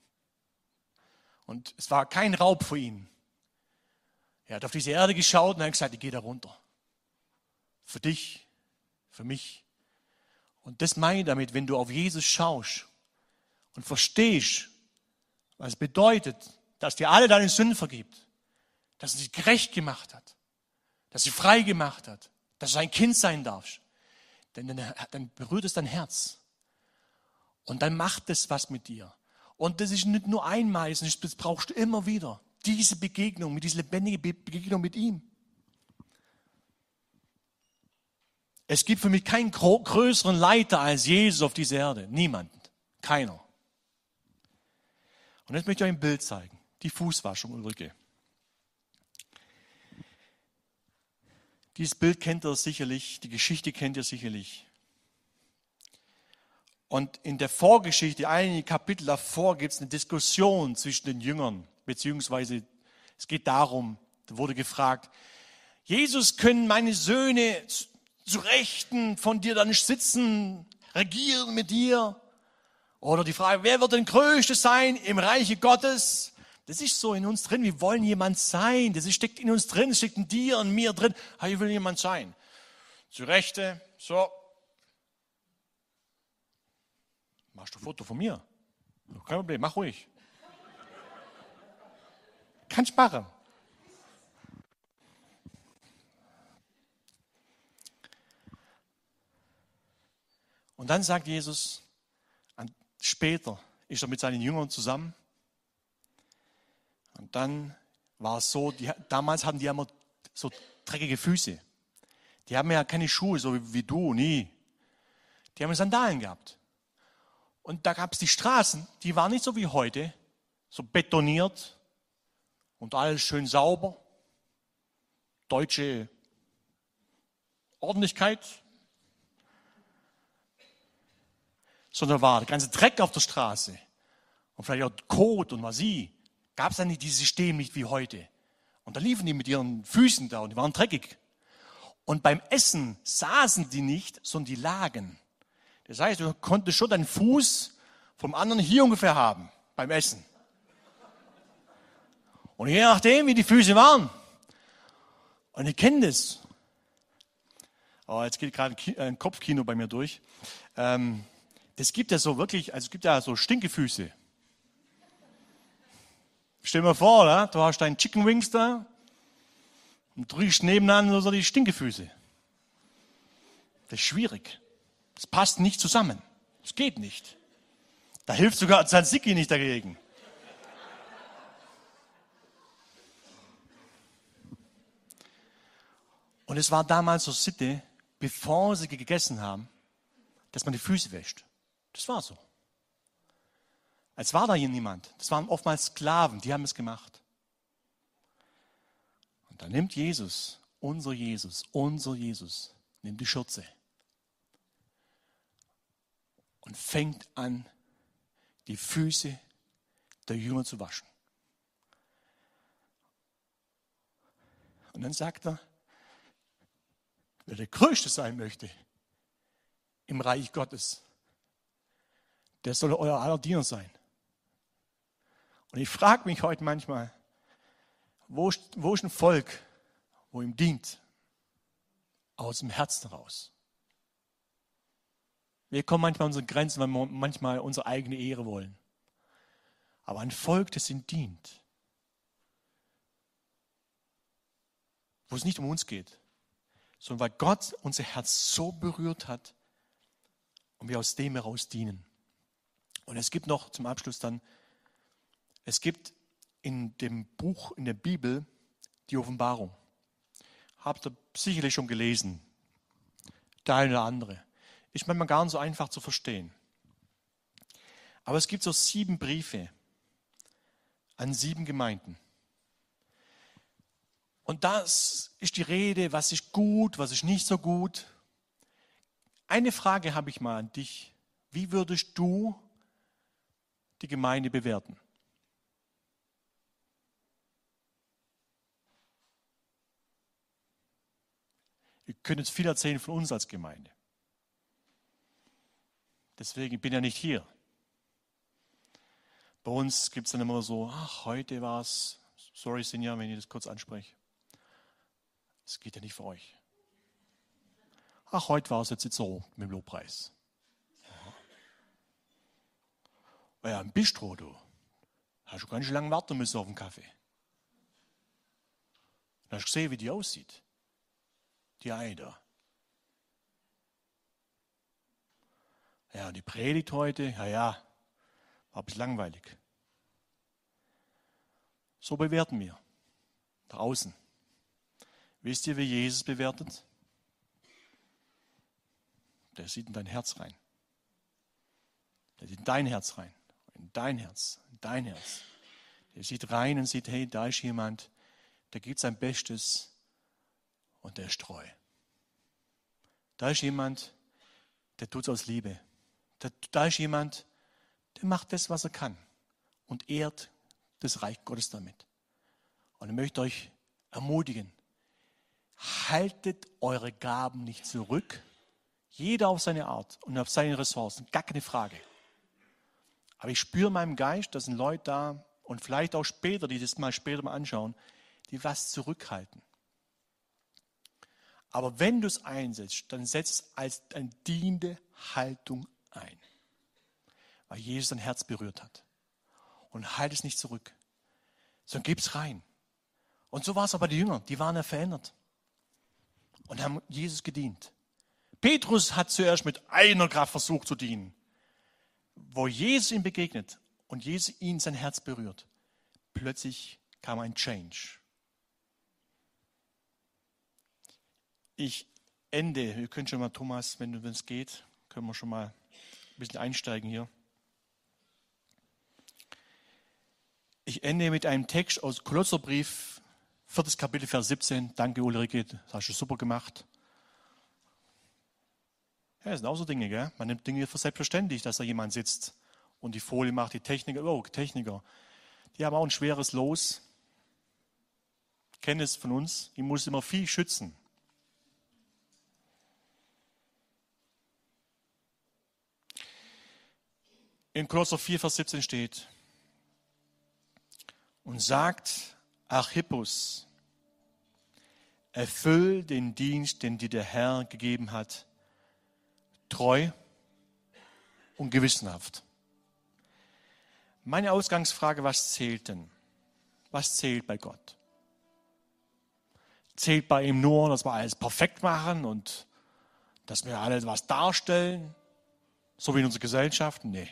Und es war kein Raub für ihn. Er hat auf diese Erde geschaut und hat gesagt, ich gehe da runter. Für dich, für mich. Und das meine ich damit, wenn du auf Jesus schaust und verstehst, was es bedeutet, dass dir alle deine Sünden vergibt, dass er dich gerecht gemacht hat, dass er dich frei gemacht hat, dass du ein Kind sein darfst, dann berührt es dein Herz. Und dann macht es was mit dir. Und das ist nicht nur einmal, das brauchst du immer wieder. Diese Begegnung, diese lebendige Begegnung mit ihm. Es gibt für mich keinen größeren Leiter als Jesus auf dieser Erde. Niemand. Keiner. Und jetzt möchte ich euch ein Bild zeigen. Die Fußwaschung Ulrike. Dieses Bild kennt ihr sicherlich, die Geschichte kennt ihr sicherlich. Und in der Vorgeschichte, einige Kapitel davor, gibt es eine Diskussion zwischen den Jüngern, beziehungsweise es geht darum, da wurde gefragt, Jesus, können meine Söhne zu Rechten von dir dann sitzen, regieren mit dir? Oder die Frage, wer wird denn Größte sein im Reiche Gottes? Das ist so in uns drin, wir wollen jemand sein. Das steckt in uns drin, das steckt in dir und mir drin. Ich will jemand sein. Zu Rechte, so. Machst du ein Foto von mir? Kein Problem, mach ruhig. Kannst machen. Und dann sagt Jesus, später ist er mit seinen Jüngern zusammen. Und dann war es so, damals hatten die immer so dreckige Füße. Die haben ja keine Schuhe, so wie du, nie. Die haben Sandalen gehabt. Und da gab es die Straßen, die waren nicht so wie heute, so betoniert und alles schön sauber. Deutsche Ordentlichkeit. Sondern war der ganze Dreck auf der Straße. Und vielleicht auch Kot und was gab es dann nicht dieses System nicht wie heute. Und da liefen die mit ihren Füßen da und die waren dreckig. Und beim Essen saßen die nicht, sondern die lagen. Das heißt, du konntest schon deinen Fuß vom anderen hier ungefähr haben, beim Essen. Und je nachdem, wie die Füße waren. Und ich kenne das. Oh, jetzt geht gerade ein Kopfkino bei mir durch. Das gibt ja so wirklich, also es gibt ja so Stinkefüße. Stell dir mal vor, oder? Du hast deinen Chicken Wings da und du riechst nebenan so die Stinkefüße. Das ist schwierig. Das passt nicht zusammen. Das geht nicht. Da hilft sogar Tzatziki nicht dagegen. Und es war damals so Sitte, bevor sie gegessen haben, dass man die Füße wäscht. Das war so. Als war da hier niemand. Das waren oftmals Sklaven, die haben es gemacht. Und dann nimmt Jesus, unser Jesus, nimmt die Schürze und fängt an, die Füße der Jünger zu waschen. Und dann sagt er, wer der Größte sein möchte im Reich Gottes, der soll euer aller Diener sein. Und ich frage mich heute manchmal, wo ist ein Volk, wo ihm dient? Aus dem Herzen heraus. Wir kommen manchmal an unsere Grenzen, weil wir manchmal unsere eigene Ehre wollen. Aber ein Volk, das ihm dient, wo es nicht um uns geht, sondern weil Gott unser Herz so berührt hat und wir aus dem heraus dienen. Und es gibt noch zum Abschluss dann, es gibt in dem Buch, in der Bibel, die Offenbarung. Habt ihr sicherlich schon gelesen, der eine oder andere. Ist manchmal gar nicht so einfach zu verstehen. Aber es gibt so 7 Briefe an 7 Gemeinden. Und das ist die Rede, was ist gut, was ist nicht so gut. Eine Frage habe ich mal an dich. Wie würdest du die Gemeinde bewerten? Wir können jetzt viel erzählen von uns als Gemeinde. Deswegen bin ich ja nicht hier. Bei uns gibt es dann immer so, ach, heute war es, sorry Sinja, wenn ich das kurz anspreche. Es geht ja nicht für euch. Ach, heute war es jetzt so mit dem Lobpreis. Ja, im Bistro, du. Hast du ganz schön lange warten müssen auf den Kaffee. Dann hast du gesehen, wie die aussieht. Die eine da. Ja, die Predigt heute, war ein bisschen langweilig. So bewerten wir. Draußen. Wisst ihr, wie Jesus bewertet? Der sieht in dein Herz rein. Der sieht in dein Herz rein. In dein Herz. In dein Herz. Der sieht rein und sieht, hey, da ist jemand, der gibt sein Bestes und der ist treu. Da ist jemand, der tut es aus Liebe. Da ist jemand, der macht das, was er kann und ehrt das Reich Gottes damit. Und ich möchte euch ermutigen, haltet eure Gaben nicht zurück. Jeder auf seine Art und auf seine Ressourcen, gar keine Frage. Aber ich spüre in meinem Geist, dass sind Leute da und vielleicht auch später, die das mal später mal anschauen, die was zurückhalten. Aber wenn du es einsetzt, dann setz es als eine dienende Haltung ein. Weil Jesus dein Herz berührt hat. Und halt es nicht zurück, sondern gib es rein. Und so war es auch bei den Jüngern, die waren ja verändert und haben Jesus gedient. Petrus hat zuerst mit einer Kraft versucht zu dienen. Wo Jesus ihm begegnet und Jesus ihn sein Herz berührt, plötzlich kam ein Change. Ich ende, wir können schon mal, Thomas, wenn es geht, können wir schon mal ein bisschen einsteigen hier. Ich ende mit einem Text aus Kolosserbrief, 4. Kapitel, Vers 17. Danke, Ulrike, das hast du super gemacht. Ja, das sind auch so Dinge, gell? Man nimmt Dinge für selbstverständlich, dass da jemand sitzt und die Folie macht, die Techniker, die haben auch ein schweres Los. Ich kenne es von uns, ich muss immer viel schützen. In Kolosser 4, Vers 17 steht, und sagt Archippus, erfüll den Dienst, den dir der Herr gegeben hat, treu und gewissenhaft. Meine Ausgangsfrage, was zählt denn? Was zählt bei Gott? Zählt bei ihm nur, dass wir alles perfekt machen und dass wir alle was darstellen, so wie in unserer Gesellschaft? Nee.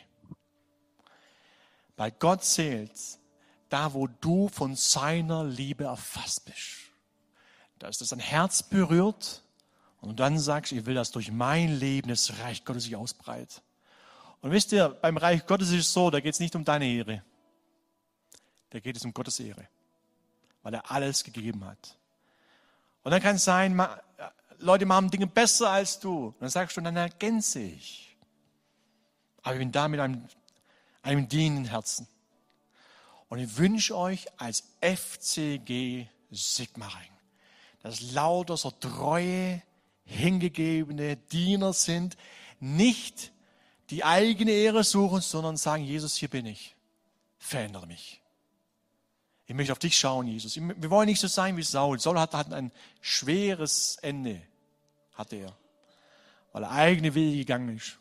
Bei Gott zählt da, wo du von seiner Liebe erfasst bist. Da ist das dein Herz berührt und du dann sagst, ich will, dass durch mein Leben das Reich Gottes sich ausbreitet. Und wisst ihr, beim Reich Gottes ist es so, da geht es nicht um deine Ehre. Da geht es um Gottes Ehre, weil er alles gegeben hat. Und dann kann es sein, Leute machen Dinge besser als du. Und dann sagst du, dann ergänze ich. Aber ich bin da mit einem dienenden Herzen. Und ich wünsche euch als FCG Sigmaringen, dass lauter so treue, hingegebene Diener sind, nicht die eigene Ehre suchen, sondern sagen, Jesus, hier bin ich. Verändere mich. Ich möchte auf dich schauen, Jesus. Wir wollen nicht so sein wie Saul. Saul hat ein schweres Ende, hatte er, weil er eigene Wege gegangen ist.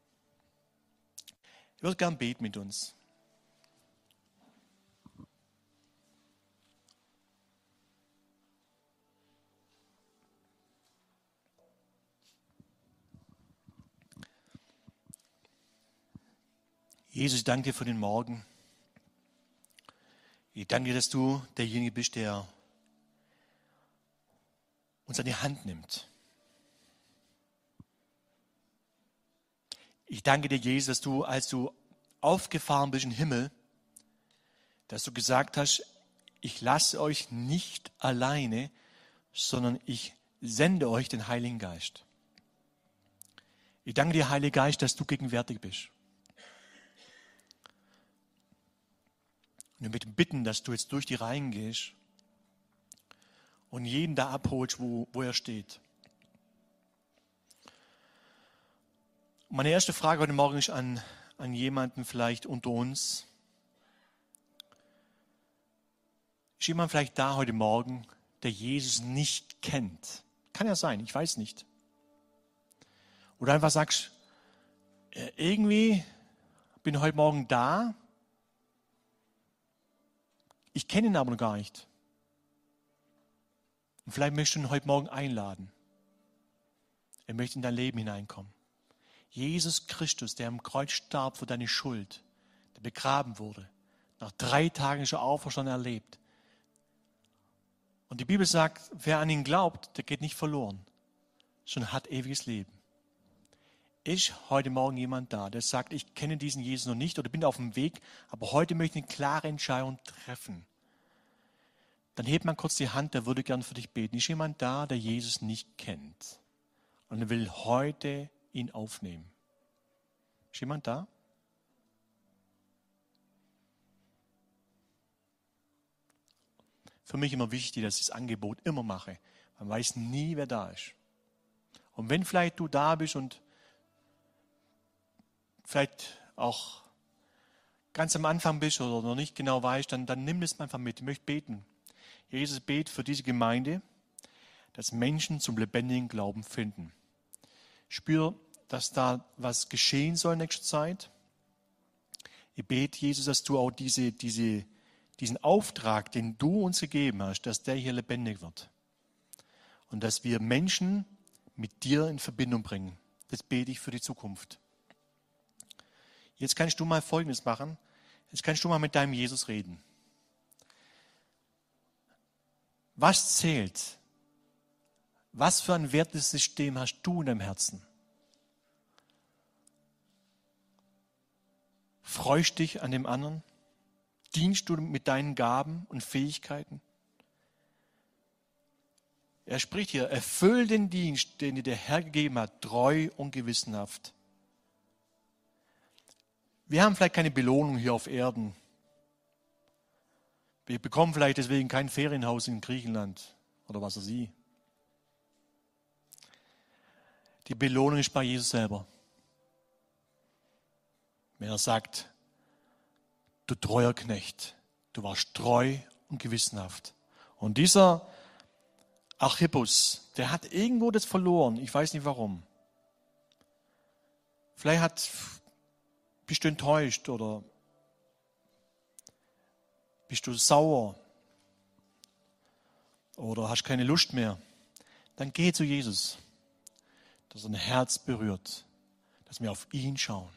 Ich würde gern beten mit uns. Jesus, ich danke dir für den Morgen. Ich danke dir, dass du derjenige bist, der uns an die Hand nimmt. Ich danke dir, Jesus, dass du, als du aufgefahren bist im Himmel, dass du gesagt hast, ich lasse euch nicht alleine, sondern ich sende euch den Heiligen Geist. Ich danke dir, Heiliger Geist, dass du gegenwärtig bist. Und wir möchten bitten, dass du jetzt durch die Reihen gehst und jeden da abholst, wo er steht. Meine erste Frage heute Morgen ist an jemanden vielleicht unter uns. Ist jemand vielleicht da heute Morgen, der Jesus nicht kennt? Kann ja sein, ich weiß nicht. Oder einfach sagst, irgendwie bin ich heute Morgen da, ich kenne ihn aber noch gar nicht. Und vielleicht möchtest du ihn heute Morgen einladen. Er möchte in dein Leben hineinkommen. Jesus Christus, der am Kreuz starb für deine Schuld, der begraben wurde, nach 3 Tagen ist er auferstanden erlebt. Und die Bibel sagt, wer an ihn glaubt, der geht nicht verloren, sondern hat ewiges Leben. ist heute Morgen jemand da, der sagt, ich kenne diesen Jesus noch nicht oder bin auf dem Weg, aber heute möchte ich eine klare Entscheidung treffen. Dann hebt man kurz die Hand, der würde gern für dich beten. Ist jemand da, der Jesus nicht kennt und er will heute ihn aufnehmen? Ist jemand da? Für mich immer wichtig, dass ich das Angebot immer mache. Man weiß nie, wer da ist. Und wenn vielleicht du da bist und vielleicht auch ganz am Anfang bist oder noch nicht genau weißt, dann nimm das einfach mit. Ich möchte beten. Jesus, bet für diese Gemeinde, dass Menschen zum lebendigen Glauben finden. Spür, dass da was geschehen soll in nächster Zeit. Ich bete, Jesus, dass du auch diesen Auftrag, den du uns gegeben hast, dass der hier lebendig wird. Und dass wir Menschen mit dir in Verbindung bringen. Das bete ich für die Zukunft. Jetzt kannst du mal Folgendes machen. Jetzt kannst du mal mit deinem Jesus reden. Was zählt? Was für ein Wertesystem hast du in deinem Herzen? Freust dich an dem anderen? Dienst du mit deinen Gaben und Fähigkeiten? Er spricht hier, erfüll den Dienst, den dir der Herr gegeben hat, treu und gewissenhaft. Wir haben vielleicht keine Belohnung hier auf Erden. Wir bekommen vielleicht deswegen kein Ferienhaus in Griechenland oder was weiß ich. Die Belohnung ist bei Jesus selber. Wenn er sagt, du treuer Knecht, du warst treu und gewissenhaft. Und dieser Archippus, der hat irgendwo das verloren. Ich weiß nicht warum. Vielleicht bist du enttäuscht oder bist du sauer oder hast keine Lust mehr. Dann geh zu Jesus, dass er dein Herz berührt, dass wir auf ihn schauen.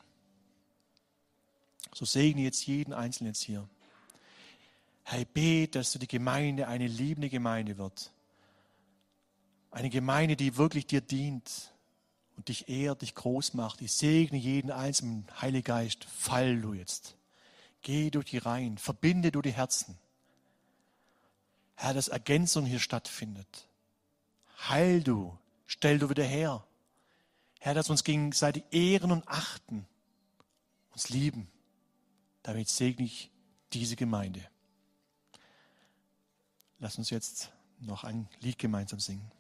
So segne jetzt jeden Einzelnen jetzt hier. Herr, bete, dass du die Gemeinde eine liebende Gemeinde wird. Eine Gemeinde, die wirklich dir dient und dich ehrt, dich groß macht. Ich segne jeden Einzelnen, Heiliger Geist, fall du jetzt. Geh durch die Reihen, verbinde du die Herzen. Herr, dass Ergänzung hier stattfindet. Heil du, stell du wieder her. Herr, dass wir uns gegenseitig ehren und achten, uns lieben. Damit segne ich diese Gemeinde. Lass uns jetzt noch ein Lied gemeinsam singen.